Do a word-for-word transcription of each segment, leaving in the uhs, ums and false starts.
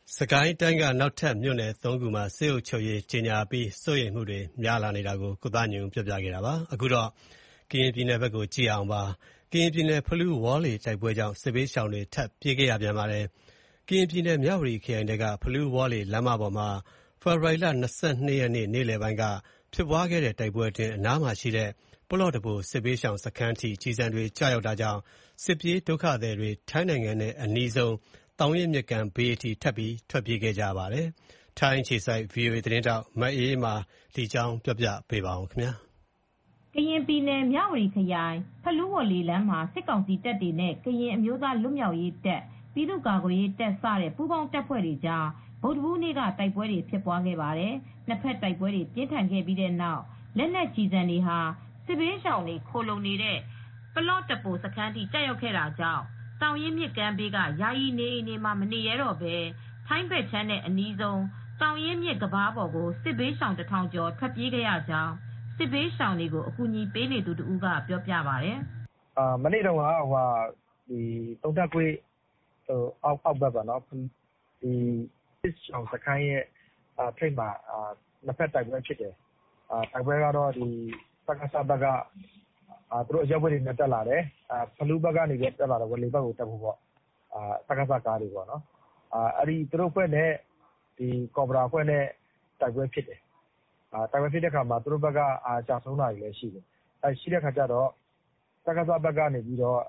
စစ်ကိုင်းတိုင်းကနောက်ထပ်မြို့နယ်သုံးခုမှာစစ်အုပ်ချုပ်ရေးကြေညာအပြီးစိုးရိမ်မှုတွေများလာနေတာကိုကိုသားညွန့်ဦးကပြောပြပါမယ်။ အခုတော့ကရင်ပြည်နယ်ဘက်ကိုကြည့်ရအောင်ပါ။ ကရင်ပြည်နယ်ဖလူး-ဝေါ်လေတိုက်ပွဲကြောင့်စစ်ဘေးရှောင်တွေထပ်ပြေးခဲ့ရပြန်ပါတယ်။ ကရင်ပြည်နယ်မြဝတီခရိုင်ထဲကဖလူး-ဝေါ်လေလမ်းမပေါ်မှာဖေဖော်ဝါရီလ ၂၂ ရက်နေ့ နေ့လယ်ပိုင်းကဖြစ်ပွားခဲ့တဲ့တိုက်ပွဲအတွင်းအနားမှာရှိတဲ့ပလော့တပိုစစ်ဘေးရှောင်စခန်းထိကျည်ဆံတွေကျရောက်တာကြောင့်စစ်ပြေးဒုက္ခသည်တွေထိုင်းနိုင်ငံနဲ့အနီးဆုံးသောင်ရင်းမြစ်ကမ်းဘေးအထိထပ်ပြီးထွက်ပြေးခဲ့ကြပါတယ်။ ထိုင်းအခြေစိုက် ဗွီအိုအေသတင်းထောက်မအေးအေးမာကသတင်းပေးပို့ထားပါတယ်။ ကရင်ပြည်နယ် မြဝတီခရိုင် ဖလူး-ဝေါ်လေလမ်းမှာ စစ်ကောင်စီတပ်တွေနဲ့ ကရင်အမျိုးသားလွတ်မြောက်ရေးတပ်၊ ပြည်သူ့ကာကွယ်ရေးတပ်စတဲ့ ပူးပေါင်းတပ်ဖွဲ့တွေကြား ဗုဒ္ဓဟူးနေ့က တိုက်ပွဲတွေဖြစ်ပွားခဲ့ပါတယ်။ နှစ်ဖက်တိုက်ပွဲတွေပြင်းထန်ခဲ့ပြီးတဲ့နောက် လက်နက်ကျည်ဆံတွေဟာ စစ်ဘေးရှောင်တွေခိုလှုံနေတဲ့ ပလော့တပိုစခန်းထိကျရောက်ခဲ့တာကြောင့် သောင်ရင်းမြစ်ကမ်းဘေးက ယာယီနေအိမ်တွေမှာမနေရဲတော့ဘဲ ထိုင်းဘက်ခြမ်းနဲ့အနီးဆုံး သောင်ရင်းမြစ်ကမ်းပါးပေါ်ကို စစ်ဘေးရှောင်တထောင်ကျော်ထွက်ပြေးခဲ့ရကြောင်း စစ်ဘေးရှောင်တွေကိုအကူညီပေးနေသူတဦးကပြောပြပါတယ်။ "မနေ့တုန်းက သုံးထပ်ကွေ့အောက်ဘက်စစ်ရှောင်စခန်းထိပ်မှာနှစ်ဖက်တိုက်ပွဲဖြစ်တယ်။ တိုက်ပွဲကတော့ စကစဘက်က သူတို့အရပ်ဝတ်တွေနဲ့တက်လာတယ်။ ဖလူးဘက်ကနေတက်လာတယ်။ ဝေါ်လေဘက်ကိုတက်ဖို့ စကစကားတွေပေါ့နော်။ သူတို့အဖွဲ့နဲ့ကော်ဘရာအဖွဲ့နဲ့တိုက်ပွဲဖြစ်တယ်။ တိုက်ပွဲဖြစ်တော့သူတို့ဘက်ကကျဆုံးတာတွေလည်းရှိတယ်။ စကစဘက်ကရမ်းသမ်းပြီးပစ်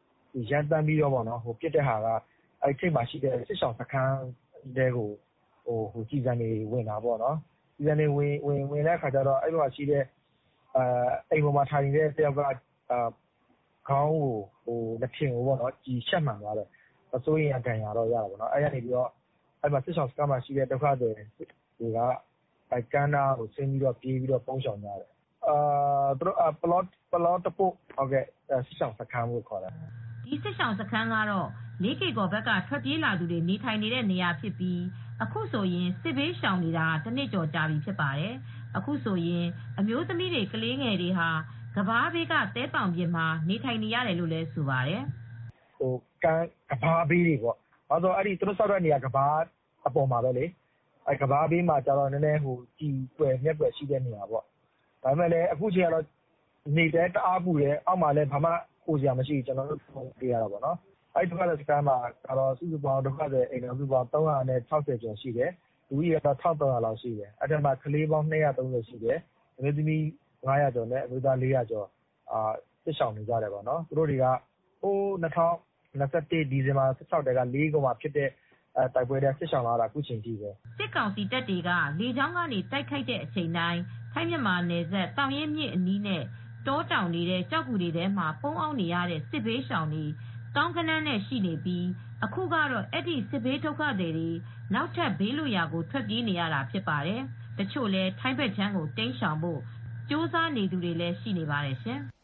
တဲ့ဟာကထိပ်မှာရှိတဲ့စစ်ရှောင်စခန်းထဲကိုကျည်ဆံတွေဝင်တာပေါ့နော်။ ကျည်ဆံတွေဝင်တဲ့အခါကျတော့အိမ်ပေါ်မှာထိုင်နေတဲ့တယောက်ကခေါင်းကိုနားထင်ကိုကျည်ရှပ်မှန်သွားတယ်။ မစိုးရိမ်ရဒဏ်ရာရတာပေါ့နော်။ အဲဒီကနေစစ်ရှောင်စခန်းမှာရှိတဲ့ဒုက္ခသည်တွေကကမ်းနားကိုဆင်းပြီးပြေးပြီးပုန်းရှောင်ကြတယ်။ ပလော့တပို့စစ်ရှောင်စခန်းလို့ခေါ်တယ်။" ဒီစစ်ရှောင်စခန်းကတော့ လေးကေ့ကော်ဘက်ကထွက်ပြေးလာသူတွေနေထိုင်နေတဲ့နေရာဖြစ်ပြီး အခုဆိုရင်စစ်ဘေးရှောင်နေတာတနှစ်ကျော်ကြာပြီဖြစ်ပါတယ်။ အခုဆိုရင် အမျိုးသမီးတွေကလေးငယ်တွေဟာ ကမ်းပါးဘေးက သဲသောင်ပြင်မှာနေထိုင်နေရတယ်လို့လည်းဆိုပါတယ်။ "ကမ်းပါးဘေးတွေပေါ့။ သူတို့ဆောက်တဲ့နေရာကကမ်းပါးပေါ်မှာပဲလေ။ ကမ်းပါးဘေးမှာကျတော့ကျည်ကွယ်မျက်ကွယ်ရှိတဲ့နေရာပေါ့။ ဒါပေမဲ့အခုချိန်ကတော့နေလည်းတအားပူတယ်။ အောက်မှာလည်းဘာမှခိုစရာမရှိဘူး။ ကျနော်တို့နေရတာပေါ့နော်။ အဲဒီဒုက္ခသည်စခန်းမှာစုစုပေါင်းဒုက္ခသည်အိမ်ထောင်စုပေါင်းသုံးရာခြောက်ဆယ်ကျော်ရှိတယ်။ လူဦးရေကတော့ တထောင့်သုံးရာလောက်ရှိတယ်။ အဲဒီထဲမှာကလေးပေါင်းနှစ်ရာသုံးဆယ်ရှိတယ်။ အမျိုးသမီးငါးရာကျော်နဲ့အမျိုးသားလေးရာကျော်စစ်ရှောင်နေကြတယ်။ သူတို့တွေက ၂၀၂၁ ဒီဇင်ဘာလ ၁၆ ကတည်းကလေးကေ့ကော်မှာဖြစ်တဲ့တိုက်ပွဲထဲကစစ်ရှောင်လာတာအခုချိန်ထိပဲ။ " စစ်ကောင်စီတပ်တွေကလေကြောင်းကနေတိုက်ခိုက်တဲ့အချိန်တိုင်း ထိုင်းမြန်မာနယ်စပ်သောင်ရင်းမြစ်အနီးနဲ့တောတောင်တွေထဲကျောက်ဂူတွေထဲမှာပုန်းအောင်းနေရတဲ့စစ်ဘေးရှောင်တွေသောင်းဂဏန်းနဲ့ရှိနေပြီး အခုကတော့ အဲဒီစစ်ဘေးဒုက္ခသည်တွေနောက်ထပ်ဘေးလွတ်ရာကိုထွက်ပြေးနေရတာဖြစ်ပါတယ်။ တချို့လည်းထိုင်းဘက်ခြမ်းကိုတိမ်းရှောင်ဖို့ကြိုးစားနေသူတွေလည်းရှိနေပါတယ်ရှင်